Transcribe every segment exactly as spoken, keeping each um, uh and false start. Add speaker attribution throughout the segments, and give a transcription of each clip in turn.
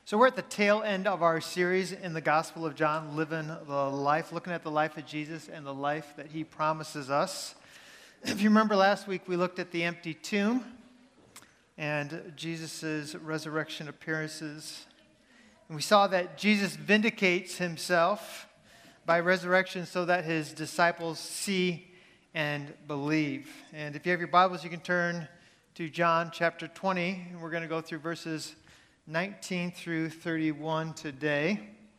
Speaker 1: So we're at the tail end of our series in the Gospel of John, living the life, looking at the life of Jesus and the life that he promises us. If you remember last week, we looked at the empty tomb and Jesus' resurrection appearances. And we saw that Jesus vindicates himself by resurrection so that his disciples see and believe. And if you have your Bibles, you can turn to John chapter twenty, and we're going to go through verses nineteen through thirty-one today.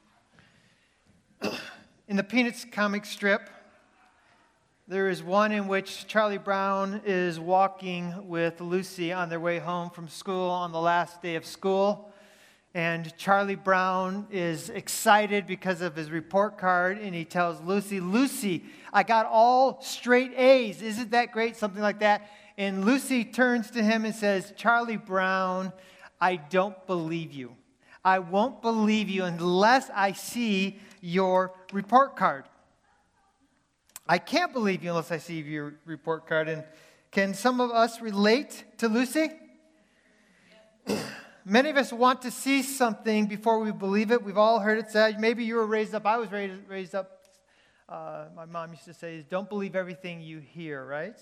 Speaker 1: In the Peanuts comic strip, there is one in which Charlie Brown is walking with Lucy on their way home from school on the last day of school. And Charlie Brown is excited because of his report card, and he tells Lucy, Lucy, I got all straight A's. Isn't that great? Something like that. And Lucy turns to him and says, Charlie Brown, I don't believe you. I won't believe you unless I see your report card. I can't believe you unless I see your report card. And can some of us relate to Lucy? Many of us want to see something before we believe it. We've all heard it said. Maybe you were raised up. I was raised, raised up. Uh, my mom used to say, don't believe everything you hear, right?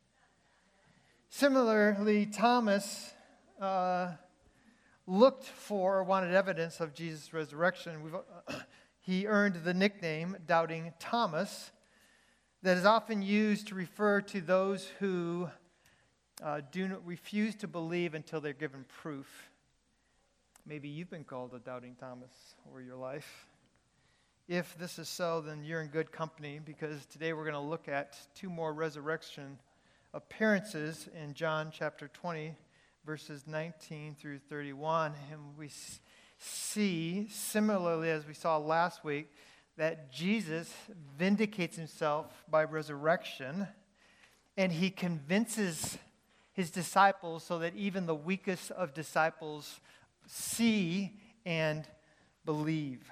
Speaker 1: Similarly, Thomas uh, looked for or wanted evidence of Jesus' resurrection. We've, uh, he earned the nickname Doubting Thomas that is often used to refer to those who uh, do not refuse to believe until they're given proof. Maybe you've been called a Doubting Thomas over your life. If this is so, then you're in good company, because today we're going to look at two more resurrection appearances in John chapter twenty, verses nineteen through thirty-one. And we see, similarly as we saw last week, that Jesus vindicates himself by resurrection, and he convinces his disciples so that even the weakest of disciples see and believe.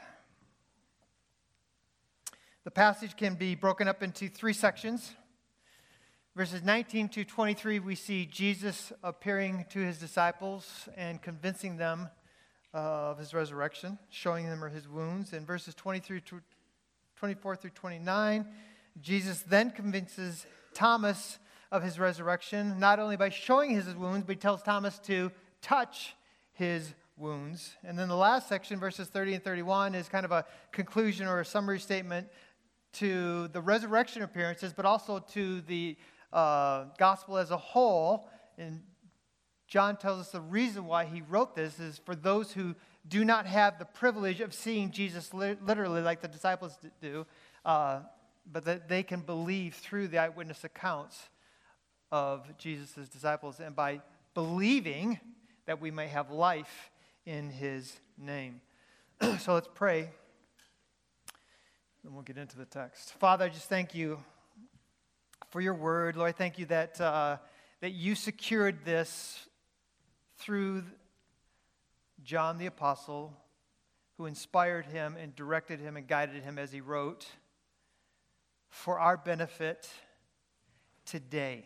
Speaker 1: The passage can be broken up into three sections. Verses nineteen to twenty-three, we see Jesus appearing to his disciples and convincing them of his resurrection, showing them his wounds. In verses twenty-three to twenty-four through twenty-nine, Jesus then convinces Thomas of his resurrection, not only by showing his wounds, but he tells Thomas to touch his wounds. And then the last section, verses thirty and thirty-one, is kind of a conclusion or a summary statement to the resurrection appearances, but also to the uh, gospel as a whole. And John tells us the reason why he wrote this is for those who do not have the privilege of seeing Jesus li- literally like the disciples do, uh, but that they can believe through the eyewitness accounts of Jesus' disciples, and by believing that we may have life in his name. So let's pray, and we'll get into the text. Father, I just thank you for your word. Lord, I thank you that, uh, that you secured this through John the Apostle, who inspired him and directed him and guided him as he wrote, for our benefit today.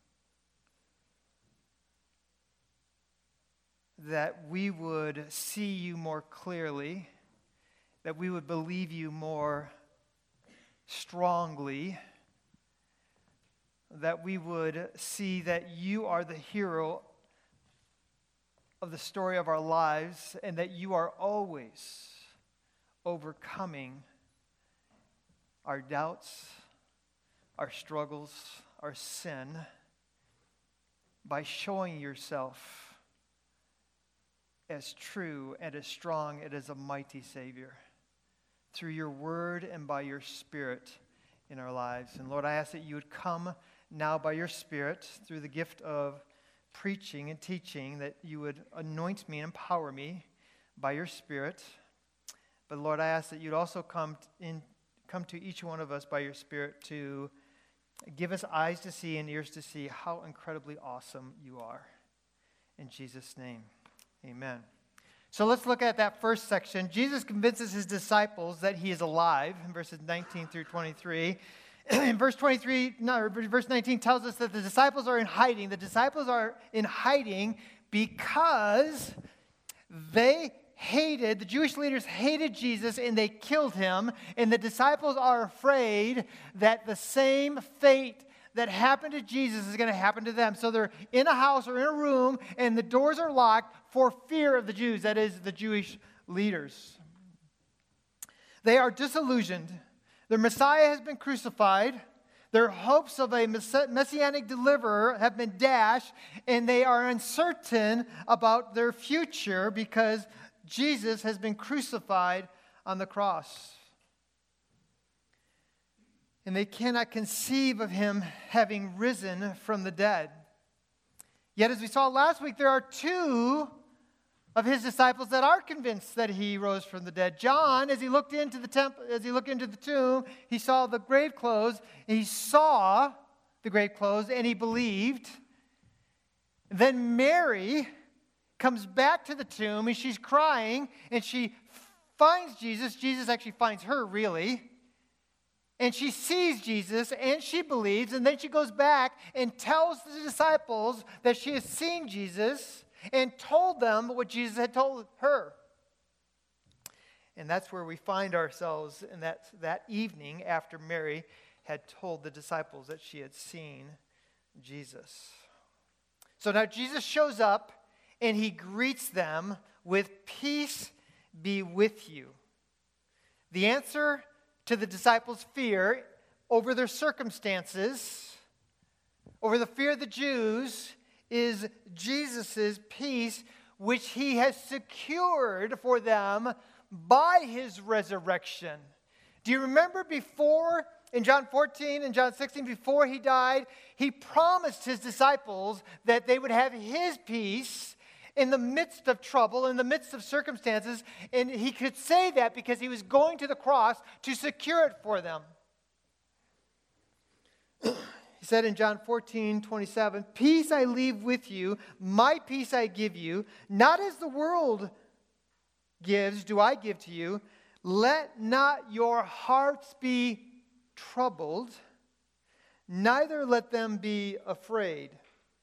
Speaker 1: That we would see you more clearly, that we would believe you more strongly, that we would see that you are the hero of the story of our lives, and that you are always overcoming our doubts, our struggles, our sin, by showing yourself as true and as strong and as a mighty Savior through your word and by your Spirit in our lives. And Lord, I ask that you would come now by your Spirit through the gift of preaching and teaching, that you would anoint me and empower me by your Spirit. But Lord, I ask that you'd also come in, come to each one of us by your Spirit to give us eyes to see and ears to see how incredibly awesome you are. In Jesus' name. Amen. So let's look at that first section. Jesus convinces his disciples that he is alive in verses nineteen through twenty-three. In verse twenty-three, no, verse nineteen tells us that the disciples are in hiding. The disciples are in hiding because they hated, the Jewish leaders hated Jesus and they killed him. And the disciples are afraid that the same fate that happened to Jesus is going to happen to them. So they're in a house or in a room and the doors are locked for fear of the Jews, that is, the Jewish leaders. They are disillusioned. Their Messiah has been crucified. Their hopes of a messianic deliverer have been dashed, and they are uncertain about their future because Jesus has been crucified on the cross. And they cannot conceive of him having risen from the dead. Yet, as we saw last week, there are two of his disciples that are convinced that he rose from the dead. John, as he looked into the temple, as he looked into the tomb, he saw the grave clothes, and he saw the grave clothes, and he believed. Then Mary comes back to the tomb, and she's crying, and she finds Jesus. Jesus actually finds her, really. And she sees Jesus, and she believes, and then she goes back and tells the disciples that she has seen Jesus and told them what Jesus had told her. And that's where we find ourselves in that, that evening after Mary had told the disciples that she had seen Jesus. So now Jesus shows up, and he greets them with, "Peace be with you." The answer to the disciples' fear over their circumstances, over the fear of the Jews, is Jesus' peace, which he has secured for them by his resurrection. Do you remember before, in John fourteen and John sixteen, before he died, he promised his disciples that they would have his peace in the midst of trouble, in the midst of circumstances, and he could say that because he was going to the cross to secure it for them. He said in John fourteen twenty-seven, "Peace I leave with you, my peace I give you. Not as the world gives, do I give to you. Let not your hearts be troubled, neither let them be afraid."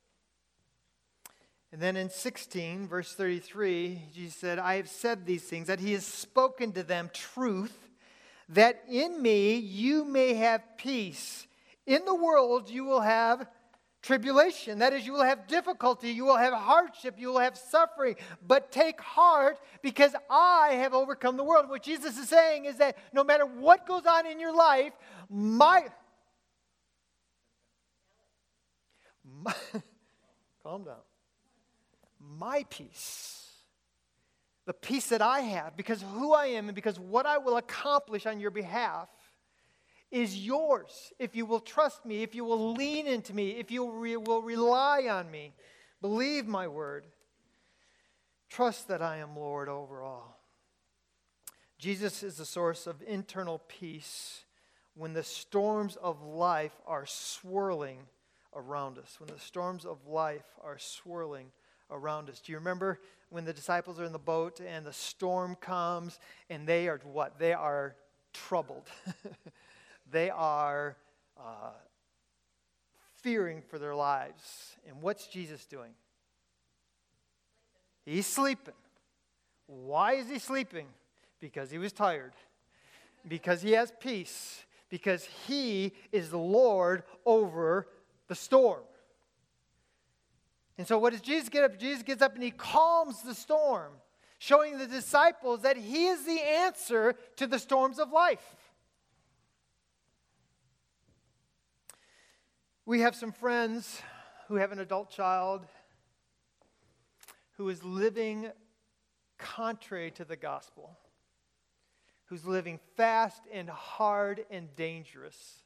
Speaker 1: And then in sixteen, verse thirty-three, Jesus said, "I have said these things, that he has spoken to them truth, that in me you may have peace. In the world you will have tribulation. That is, you will have difficulty, you will have hardship, you will have suffering. But take heart, because I have overcome the world." What Jesus is saying is that no matter what goes on in your life, my... my calm down. My peace, the peace that I have, because of who I am and because what I will accomplish on your behalf, is yours if you will trust me, if you will lean into me, if you re- will rely on me. Believe my word. Trust that I am Lord over all. Jesus is the source of internal peace when the storms of life are swirling around us, when the storms of life are swirling around us. Do you remember when the disciples are in the boat and the storm comes and they are what? They are troubled. They are uh, fearing for their lives. And what's Jesus doing? He's sleeping. Why is he sleeping? Because he was tired. Because he has peace. Because he is the Lord over the storm. And so what does Jesus get up? Jesus gets up and he calms the storm, showing the disciples that he is the answer to the storms of life. We have some friends who have an adult child who is living contrary to the gospel, who's living fast and hard and dangerous.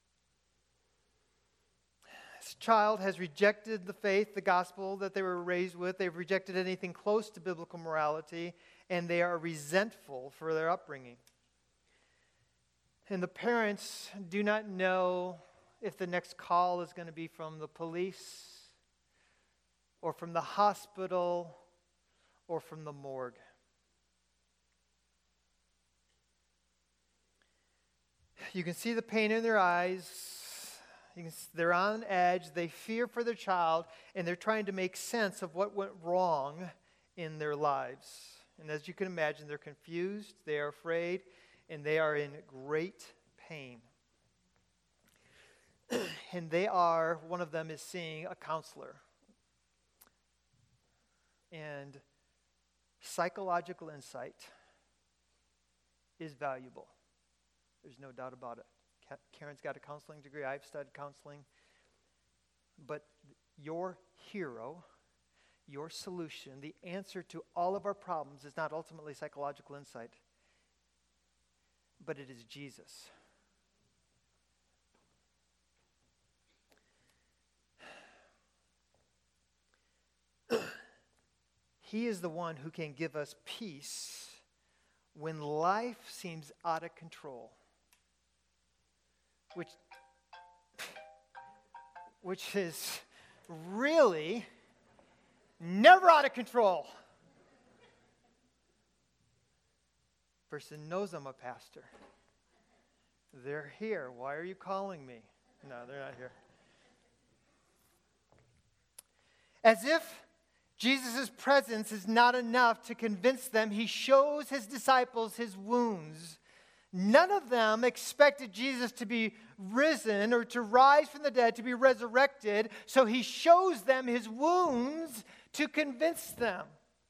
Speaker 1: This child has rejected the faith, the gospel that they were raised with. They've rejected anything close to biblical morality, and they are resentful for their upbringing. And the parents do not know if the next call is going to be from the police or from the hospital or from the morgue. You can see the pain in their eyes. You can, they're on edge. They fear for their child, and they're trying to make sense of what went wrong in their lives. And as you can imagine, they're confused, they are afraid, and they are in great pain. And they are, one of them is seeing a counselor. And psychological insight is valuable. There's no doubt about it. Karen's got a counseling degree. I've studied counseling. But your hero, your solution, the answer to all of our problems is not ultimately psychological insight, but it is Jesus. He is the one who can give us peace when life seems out of control, which, which is really never out of control. Person knows I'm a pastor. They're here. Why are you calling me? No, they're not here. As if Jesus' presence is not enough to convince them, he shows his disciples his wounds. None of them expected Jesus to be risen or to rise from the dead, to be resurrected, so he shows them his wounds to convince them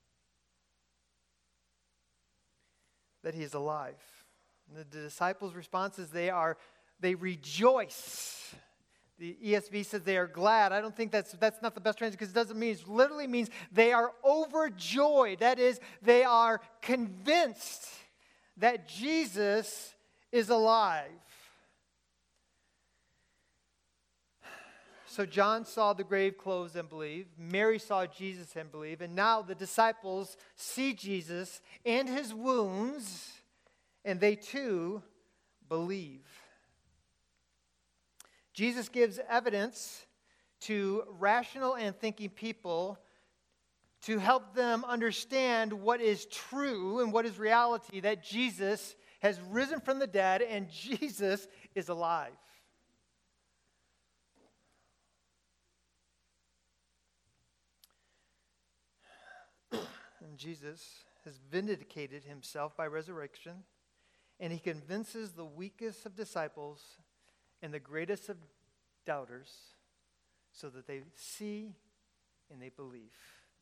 Speaker 1: that he is alive. And the disciples' response is they are, they rejoice. The E S V says they are glad. I don't think that's that's not the best translation because it doesn't mean, it literally means they are overjoyed. That is, they are convinced that Jesus is alive. So John saw the grave closed and believed. Mary saw Jesus and believed. And now the disciples see Jesus and his wounds, and they too believe. Jesus gives evidence to rational and thinking people to help them understand what is true and what is reality, that Jesus has risen from the dead and Jesus is alive. And Jesus has vindicated himself by resurrection, and he convinces the weakest of disciples and the greatest of doubters so that they see and they believe.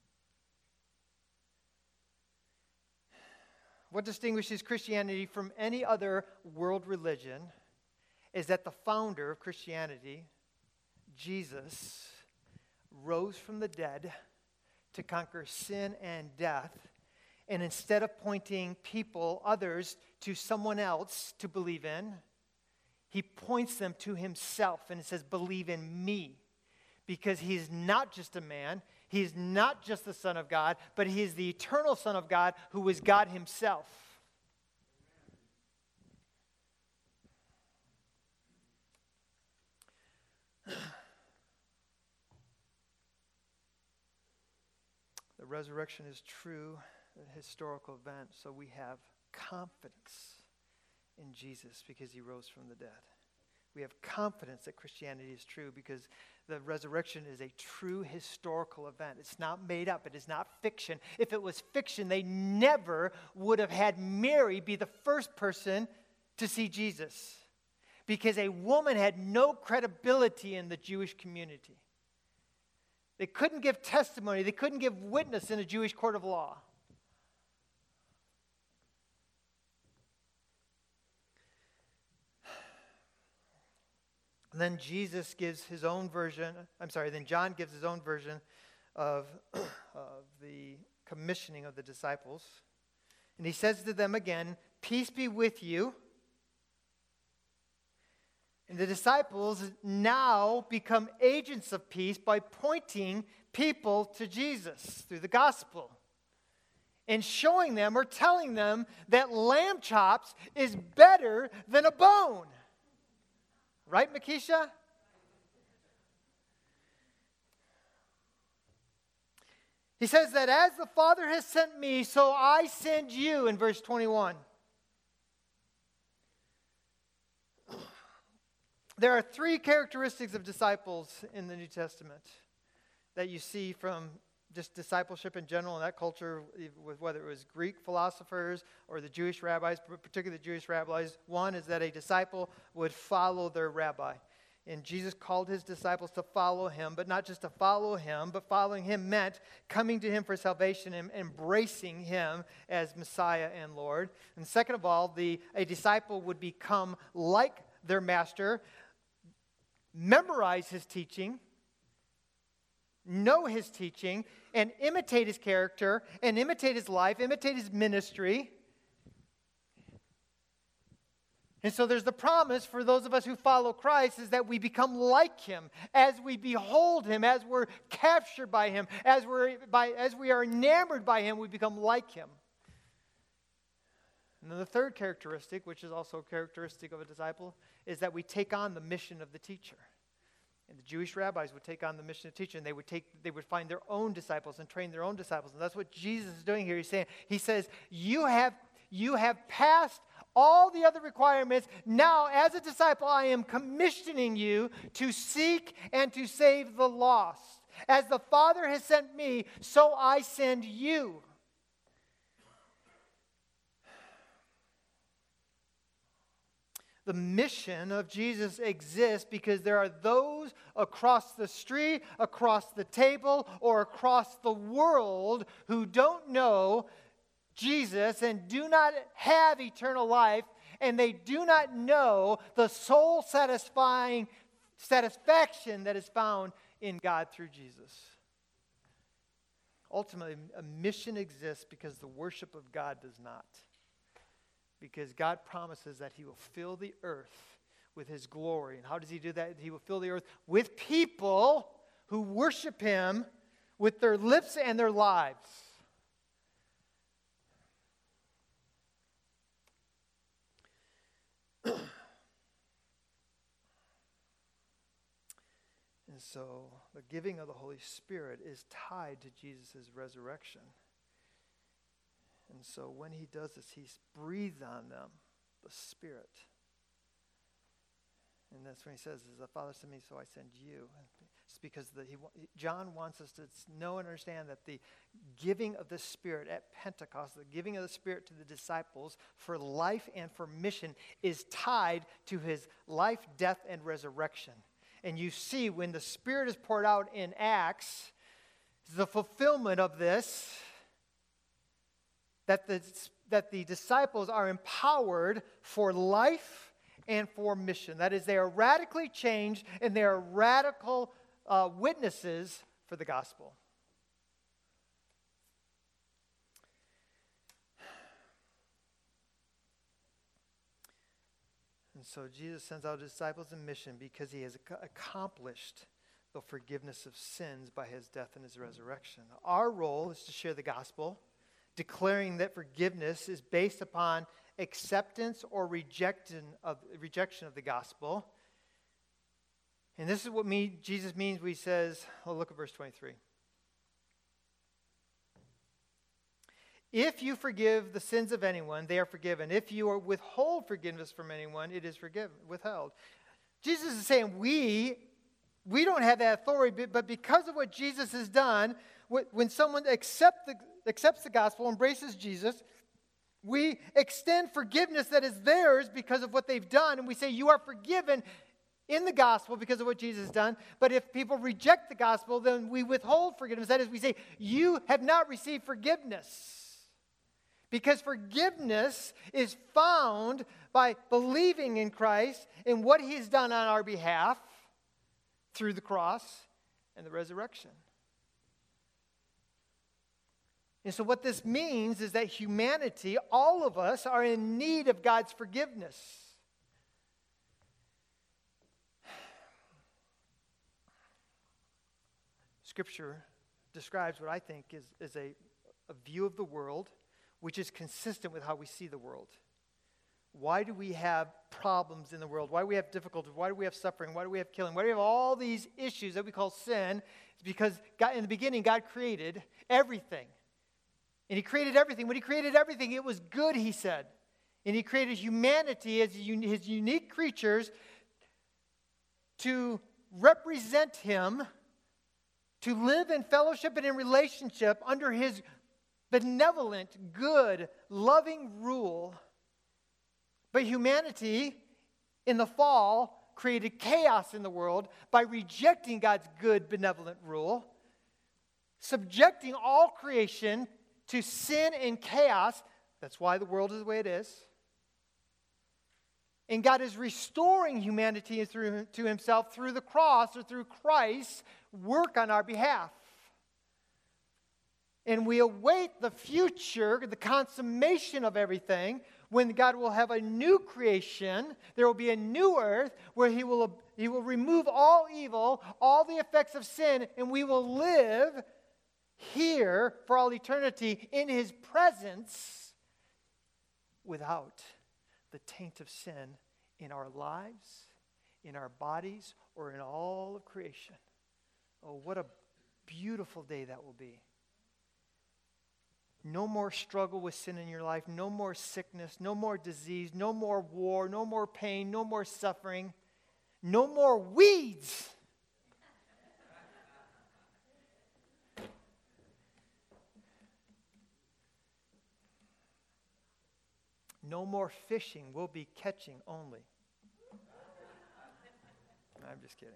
Speaker 1: What distinguishes Christianity from any other world religion is that the founder of Christianity, Jesus, rose from the dead to conquer sin and death. And instead of pointing people, others, to someone else to believe in, he points them to himself, and it says, believe in me. Because he is not just a man, he is not just the Son of God, but he is the eternal Son of God who is God himself. The resurrection is true, a historical event, so we have confidence in Jesus because he rose from the dead. We have confidence that Christianity is true because the resurrection is a true historical event. It's not made up. It is not fiction. If it was fiction, they never would have had Mary be the first person to see Jesus because a woman had no credibility in the Jewish community. They couldn't give testimony. They couldn't give witness in a Jewish court of law. And then Jesus gives his own version, I'm sorry, then John gives his own version of, of the commissioning of the disciples. And he says to them again, peace be with you. And the disciples now become agents of peace by pointing people to Jesus through the gospel. And showing them or telling them that lamb chops is better than a bone. Right, Makisha? He says that as the Father has sent me, so I send you in verse twenty-one. There are three characteristics of disciples in the New Testament that you see from just discipleship in general in that culture, with whether it was Greek philosophers or the Jewish rabbis, particularly the Jewish rabbis. One is that a disciple would follow their rabbi. And Jesus called his disciples to follow him, but not just to follow him, but following him meant coming to him for salvation and embracing him as Messiah and Lord. And second of all, the a disciple would become like their master, memorize his teaching, know his teaching, and imitate his character, and imitate his life, imitate his ministry. And so there's the promise for those of us who follow Christ is that we become like him as we behold him, as we're captured by him, as we're by as we are enamored by him, we become like him. And then the third characteristic, which is also a characteristic of a disciple, is that we take on the mission of the teacher. And the Jewish rabbis would take on the mission of teacher, and they would take they would find their own disciples and train their own disciples. And that's what Jesus is doing here. He's saying, he says, you have you have passed all the other requirements. Now, as a disciple, I am commissioning you to seek and to save the lost. As the Father has sent me, so I send you. The mission of Jesus exists because there are those across the street, across the table, or across the world who don't know Jesus and do not have eternal life, and they do not know the soul satisfying satisfaction that is found in God through Jesus. Ultimately, a mission exists because the worship of God does not. Because God promises that he will fill the earth with his glory. And how does he do that? He will fill the earth with people who worship him with their lips and their lives. And so the giving of the Holy Spirit is tied to Jesus' resurrection. And so when he does this, he's breathed on them the Spirit. And that's when he says, as the Father sent me, so I send you. It's because the, he, John wants us to know and understand that the giving of the Spirit at Pentecost, the giving of the Spirit to the disciples for life and for mission is tied to his life, death, and resurrection. And you see when the Spirit is poured out in Acts, the fulfillment of this, that the, that the disciples are empowered for life and for mission. That is, they are radically changed and they are radical uh, witnesses for the gospel. And so Jesus sends out his disciples in mission because he has ac- accomplished the forgiveness of sins by his death and his resurrection. Our role is to share the gospel, declaring that forgiveness is based upon acceptance or rejection of, rejection of the gospel. And this is what me, Jesus means when he says, oh, look at verse twenty-three. If you forgive the sins of anyone, they are forgiven. If you withhold forgiveness from anyone, it is forgiven, withheld. Jesus is saying we, we don't have that authority, but because of what Jesus has done, when someone accept the, accepts the gospel, embraces Jesus, we extend forgiveness that is theirs because of what they've done, and we say you are forgiven in the gospel because of what Jesus has done. But if people reject the gospel, then we withhold forgiveness. That is, we say you have not received forgiveness. Because forgiveness is found by believing in Christ and what he has done on our behalf through the cross and the resurrection. And so what this means is that humanity, all of us, are in need of God's forgiveness. Scripture describes what I think is, is a, a view of the world which is consistent with how we see the world. Why do we have problems in the world? Why do we have difficulties? Why do we have suffering? Why do we have killing? Why do we have all these issues that we call sin? It's because God, in the beginning, God created everything. And he created everything. When he created everything, it was good, he said. And he created humanity as his unique creatures to represent him to live in fellowship and in relationship under his benevolent, good, loving rule. But humanity, in the fall, created chaos in the world by rejecting God's good, benevolent rule, subjecting all creation to sin and chaos. That's why the world is the way it is. And God is restoring humanity through, to himself through the cross or through Christ's work on our behalf. And we await the future, the consummation of everything, when God will have a new creation. There will be a new earth where he will, he will remove all evil, all the effects of sin, and we will live here for all eternity in his presence without the taint of sin in our lives, in our bodies, or in all of creation. Oh, what a beautiful day that will be. No more struggle with sin in your life, no more sickness, no more disease, no more war, no more pain, no more suffering, no more weeds. No more fishing, we'll be catching only. I'm just kidding.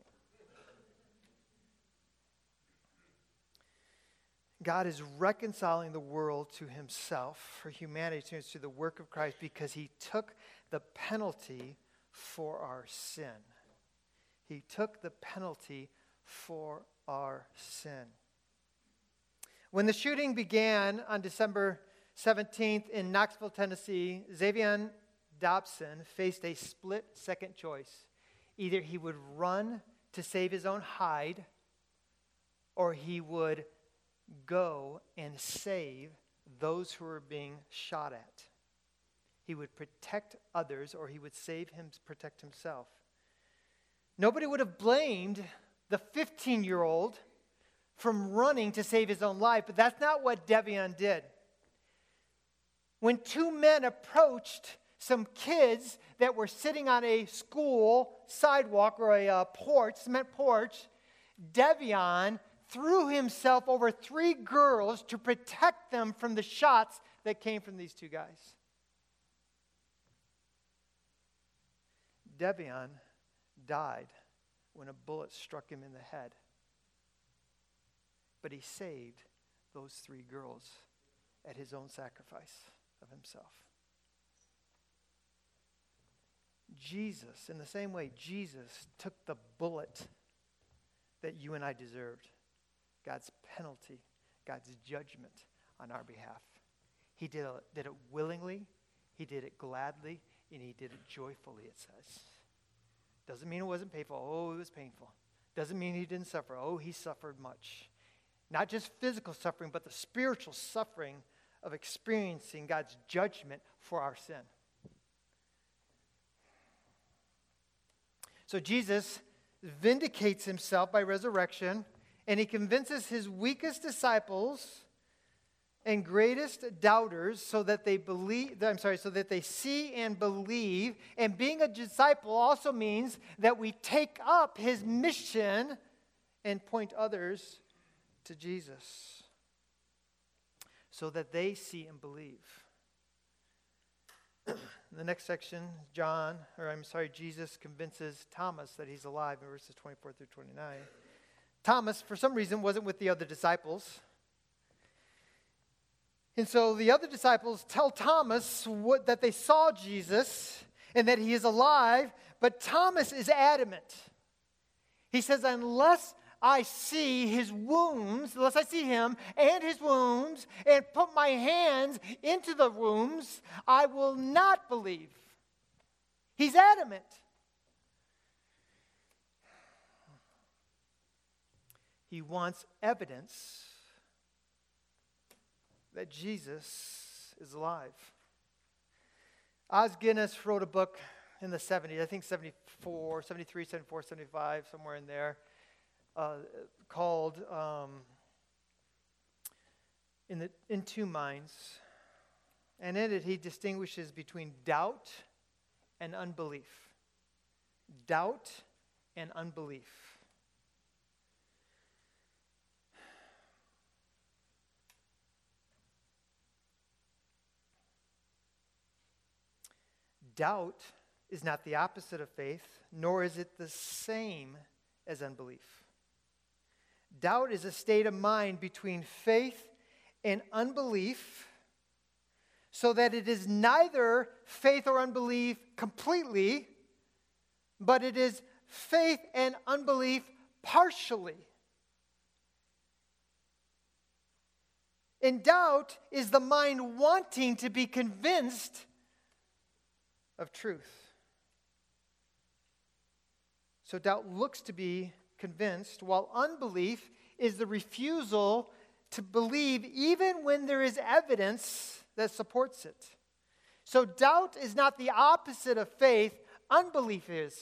Speaker 1: God is reconciling the world to himself, for humanity, to the work of Christ, because he took the penalty for our sin. He took the penalty for our sin. When the shooting began on December seventeenth in Knoxville, Tennessee, Xavier Dobson faced a split-second choice. Either he would run to save his own hide, or he would go and save those who were being shot at. He would protect others, or he would save him, protect himself. Nobody would have blamed the fifteen-year-old from running to save his own life, but that's not what Devion did. When two men approached some kids that were sitting on a school sidewalk or a uh, porch, cement porch, Devion threw himself over three girls to protect them from the shots that came from these two guys. Devion died when a bullet struck him in the head. But he saved those three girls at his own sacrifice of himself. Jesus, in the same way, Jesus took the bullet that you and I deserved. God's penalty, God's judgment on our behalf. He did it, did it willingly, he did it gladly, and he did it joyfully, it says. Doesn't mean it wasn't painful. Oh, it was painful. Doesn't mean he didn't suffer. Oh, he suffered much. Not just physical suffering, but the spiritual suffering of experiencing God's judgment for our sin. So Jesus vindicates himself by resurrection, and he convinces his weakest disciples and greatest doubters so that they believe, I'm sorry, so that they see and believe. And being a disciple also means that we take up his mission and point others to Jesus so that they see and believe. In the next section, John, or I'm sorry, Jesus convinces Thomas that he's alive in verses twenty-four through twenty-nine. Thomas, for some reason, wasn't with the other disciples. And so the other disciples tell Thomas what, that they saw Jesus and that he is alive, but Thomas is adamant. He says, unless I see his wounds, unless I see him and his wounds and put my hands into the wounds, I will not believe. He's adamant. He wants evidence that Jesus is alive. Os Guinness wrote a book in the seventies, I think seventy-four, seventy-three, seventy-four, seventy-five, somewhere in there, uh, called um, in, the, in Two Minds. And in it, he distinguishes between doubt and unbelief. Doubt and unbelief. Doubt is not the opposite of faith, nor is it the same as unbelief. Doubt is a state of mind between faith and unbelief, so that it is neither faith or unbelief completely, but it is faith and unbelief partially. And doubt is the mind wanting to be convinced of truth. So doubt looks to be convinced, while unbelief is the refusal to believe even when there is evidence that supports it. So doubt is not the opposite of faith, unbelief is.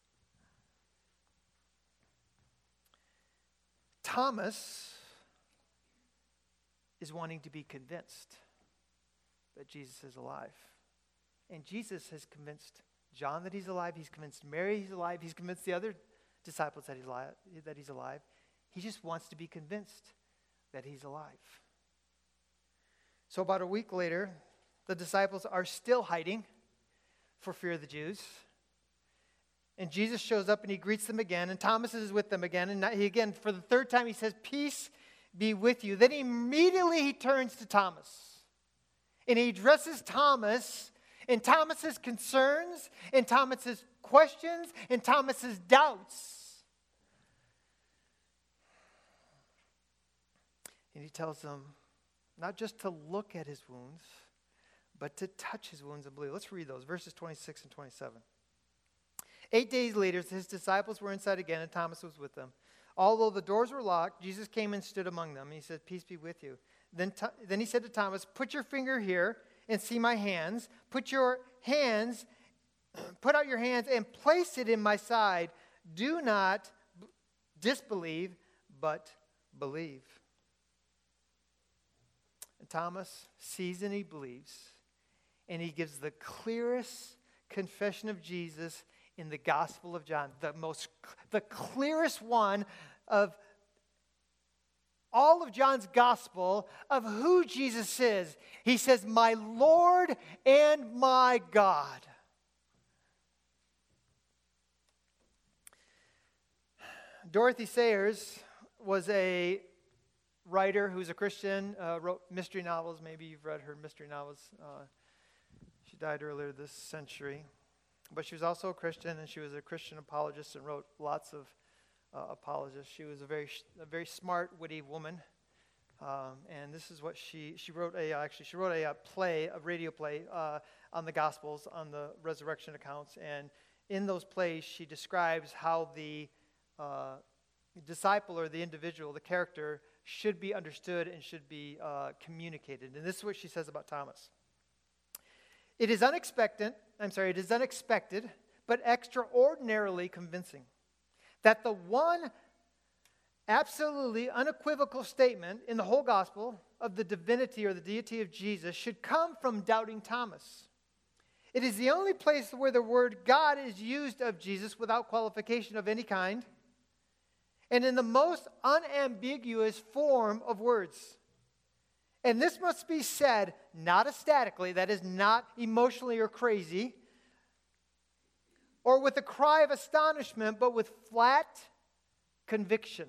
Speaker 1: Thomas is wanting to be convinced that Jesus is alive. And Jesus has convinced John that he's alive. He's convinced Mary he's alive. He's convinced the other disciples that he's alive. That he's alive. He just wants to be convinced that he's alive. So about a week later, the disciples are still hiding for fear of the Jews. And Jesus shows up and he greets them again. And Thomas is with them again. And he again, for the third time, he says, "Peace be with you." Then immediately he turns to Thomas. And he addresses Thomas and Thomas's concerns and Thomas's questions and Thomas's doubts. And he tells them not just to look at his wounds, but to touch his wounds and believe. Let's read those, verses twenty-six and twenty-seven. Eight days later, his disciples were inside again, and Thomas was with them. Although the doors were locked, Jesus came and stood among them. And he said, "Peace be with you." Then, then he said to Thomas, "Put your finger here and see my hands. Put your hands, put out your hands and place it in my side. Do not disbelieve, but believe." And Thomas sees and he believes. And he gives the clearest confession of Jesus in the Gospel of John. The most, the clearest one of all of John's Gospel of who Jesus is. He says, "My Lord and my God." Dorothy Sayers was a writer who's a Christian, uh, wrote mystery novels. Maybe you've read her mystery novels. Uh, she died earlier this century. But she was also a Christian, and she was a Christian apologist and wrote lots of uh, apologists. She was a very, a very smart, witty woman. Um, and this is what she, she wrote a, actually, she wrote a, a play, a radio play uh, on the Gospels, on the resurrection accounts. And in those plays, she describes how the uh, disciple or the individual, the character, should be understood and should be uh, communicated. And this is what she says about Thomas. It is unexpected, I'm sorry, it is unexpected, but extraordinarily convincing that the one absolutely unequivocal statement in the whole gospel of the divinity or the deity of Jesus should come from doubting Thomas. It is the only place where the word God is used of Jesus without qualification of any kind, and in the most unambiguous form of words. And this must be said not ecstatically, that is, not emotionally or crazy, or with a cry of astonishment, but with flat conviction.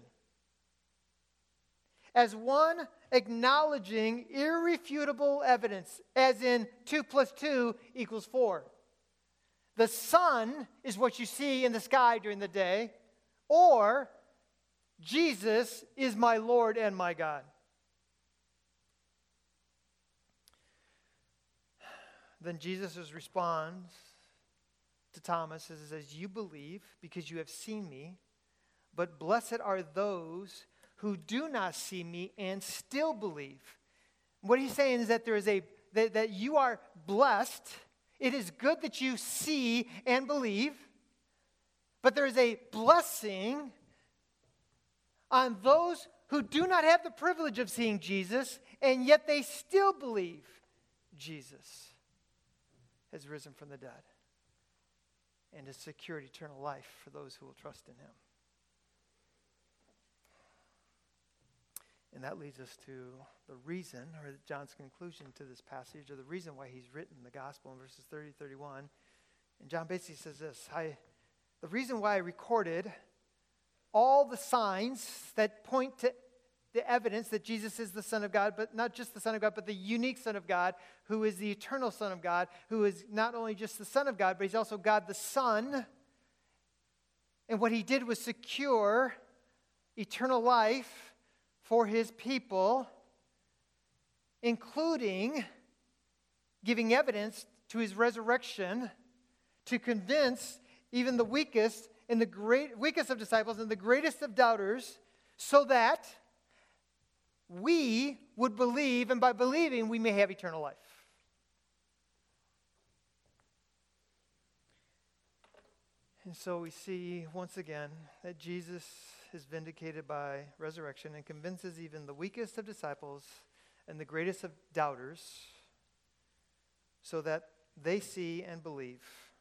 Speaker 1: As one acknowledging irrefutable evidence, as in two plus two equals four. The sun is what you see in the sky during the day, or Jesus is my Lord and my God. Then Jesus responds to Thomas and says, "You believe because you have seen me, but blessed are those who do not see me and still believe." What he's saying is that there is a that, that you are blessed. It is good that you see and believe, but there is a blessing on those who do not have the privilege of seeing Jesus, and yet they still believe Jesus has risen from the dead and has secured eternal life for those who will trust in him. And that leads us to the reason, or John's conclusion to this passage, or the reason why he's written the gospel in verses thirty to thirty-one. And John basically says this, I, the reason why I recorded all the signs that point to the evidence that Jesus is the Son of God, but not just the Son of God, but the unique Son of God, who is the eternal Son of God, who is not only just the Son of God, but he's also God the Son. And what he did was secure eternal life for his people, including giving evidence to his resurrection to convince even the weakest and the great weakest of disciples and the greatest of doubters, so that we would believe, and by believing we may have eternal life. And so we see once again that Jesus is vindicated by resurrection and convinces even the weakest of disciples and the greatest of doubters, so that they see and believe.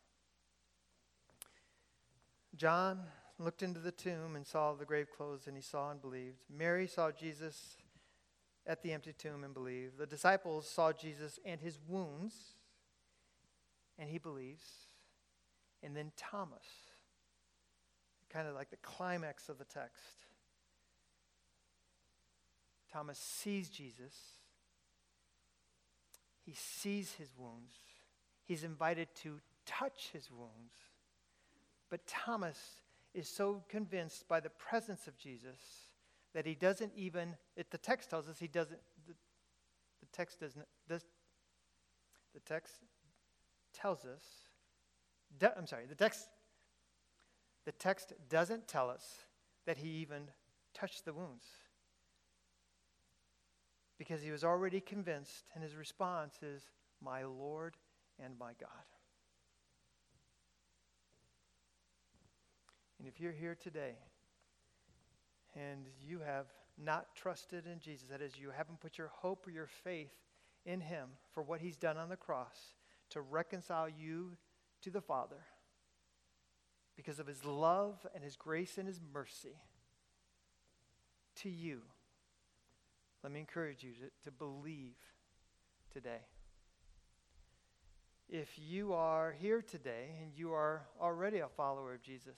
Speaker 1: John looked into the tomb and saw the grave closed, and he saw and believed. Mary saw Jesus at the empty tomb and believed. The disciples saw Jesus and his wounds, and he believes. And then Thomas, kind of like the climax of the text. Thomas sees Jesus. He sees his wounds. He's invited to touch his wounds. But Thomas is so convinced by the presence of Jesus that he doesn't even, it, the text tells us he doesn't, the, the text doesn't, does, the text tells us, de, I'm sorry, the text, the text doesn't tell us that he even touched the wounds. Because he was already convinced, and his response is, my Lord and my God. And if you're here today and you have not trusted in Jesus, that is, you haven't put your hope or your faith in him for what he's done on the cross to reconcile you to the Father because of his love and his grace and his mercy to you, let me encourage you to, to believe today. If you are here today and you are already a follower of Jesus,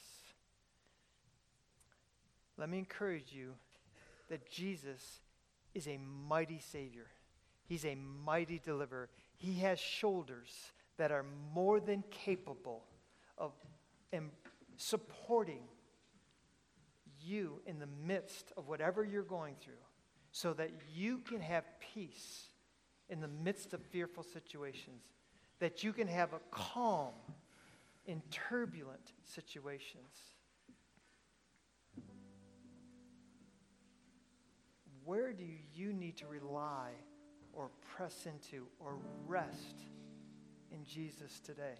Speaker 1: let me encourage you that Jesus is a mighty Savior. He's a mighty deliverer. He has shoulders that are more than capable of um, supporting you in the midst of whatever you're going through, so that you can have peace in the midst of fearful situations, that you can have a calm in turbulent situations. Where do you need to rely or press into or rest in Jesus today?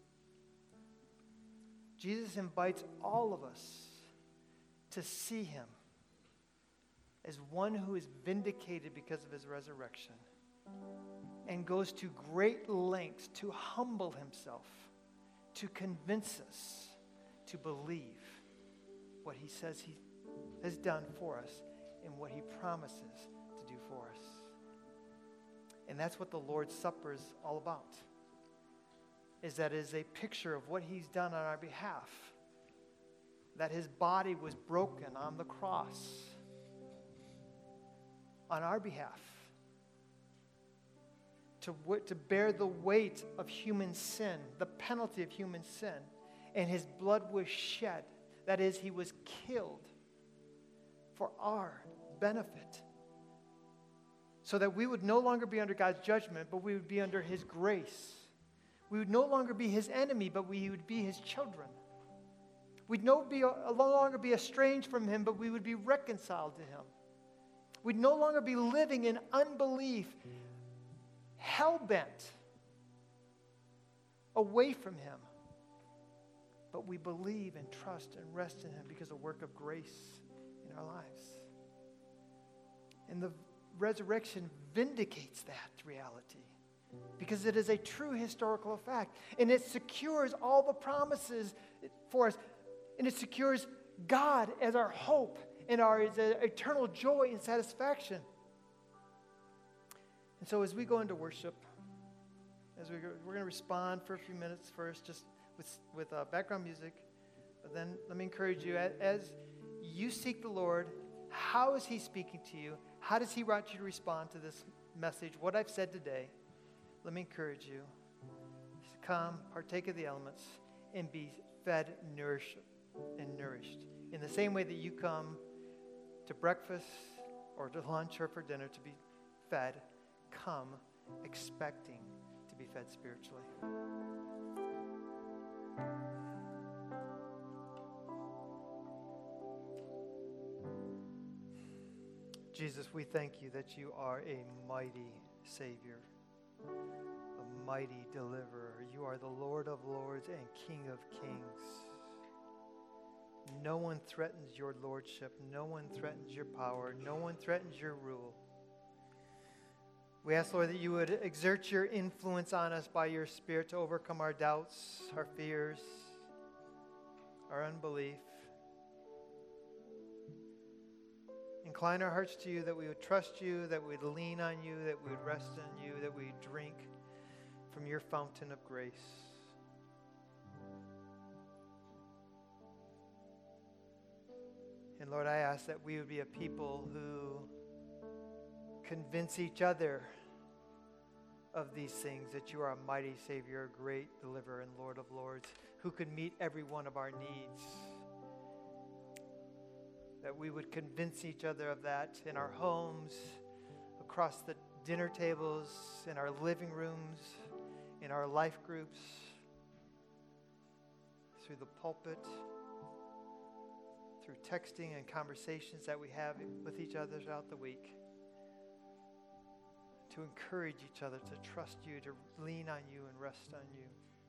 Speaker 1: Jesus invites all of us to see him as one who is vindicated because of his resurrection and goes to great lengths to humble himself, to convince us to believe what he says he has done for us and what he promises to do for us. And that's what the Lord's Supper is all about, is that it is a picture of what he's done on our behalf, that his body was broken on the cross on our behalf, to, to bear the weight of human sin, the penalty of human sin, and his blood was shed. That is, he was killed for our benefit, so that we would no longer be under God's judgment, but we would be under his grace. We would no longer be his enemy, but we would be his children. We'd no, be, no longer be estranged from him, but we would be reconciled to him. We'd no longer be living in unbelief, hell-bent away from him, but we believe and trust and rest in him because of the work of grace in our lives. And the resurrection vindicates that reality because it is a true historical fact, and it secures all the promises for us, and it secures God as our hope and our as eternal joy and satisfaction. And so as we go into worship, as we go, we're going to respond for a few minutes first, just with, with uh, background music. But then let me encourage you, as, as you seek the Lord, how is he speaking to you? How does he want you to respond to this message, what I've said today? Let me encourage you. Come, partake of the elements, and be fed, nourished, and nourished. In the same way that you come to breakfast or to lunch or for dinner to be fed, come expecting to be fed spiritually. Jesus, we thank you that you are a mighty Savior, a mighty deliverer. You are the Lord of lords and King of kings. No one threatens your lordship. No one threatens your power. No one threatens your rule. We ask, Lord, that you would exert your influence on us by your Spirit to overcome our doubts, our fears, our unbelief. Incline our hearts to you, that we would trust you, that we would lean on you, that we would rest in you, that we would drink from your fountain of grace. And Lord, I ask that we would be a people who convince each other of these things, that you are a mighty Savior, a great deliverer and Lord of lords, who can meet every one of our needs. That we would convince each other of that in our homes, across the dinner tables, in our living rooms, in our life groups, through the pulpit, through texting and conversations that we have with each other throughout the week, to encourage each other to trust you, to lean on you and rest on you.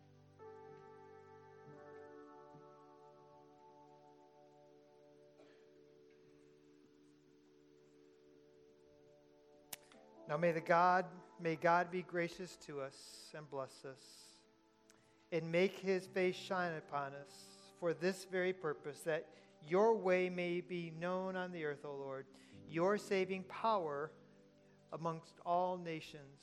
Speaker 1: Now may the God, may God be gracious to us and bless us, and make his face shine upon us for this very purpose, that your way may be known on the earth, O Lord, your saving power amongst all nations.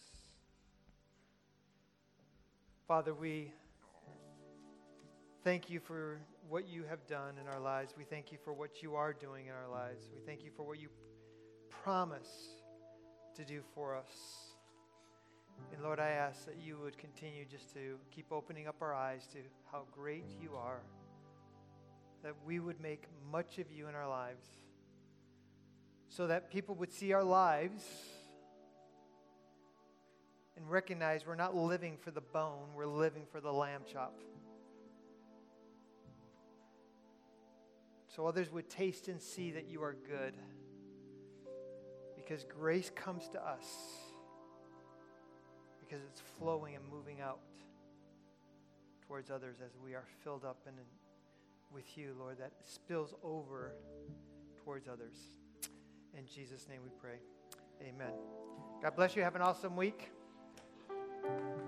Speaker 1: Father, we thank you for what you have done in our lives. We thank you for what you are doing in our lives. We thank you for what you promise to do for us. And Lord, I ask that you would continue just to keep opening up our eyes to how great you are, that we would make much of you in our lives, so that people would see our lives and recognize we're not living for the bone, we're living for the lamb chop. So others would taste and see that you are good, because grace comes to us because it's flowing and moving out towards others as we are filled up and in, with you, Lord, that spills over towards others. In Jesus' name we pray. Amen. God bless you. Have an awesome week.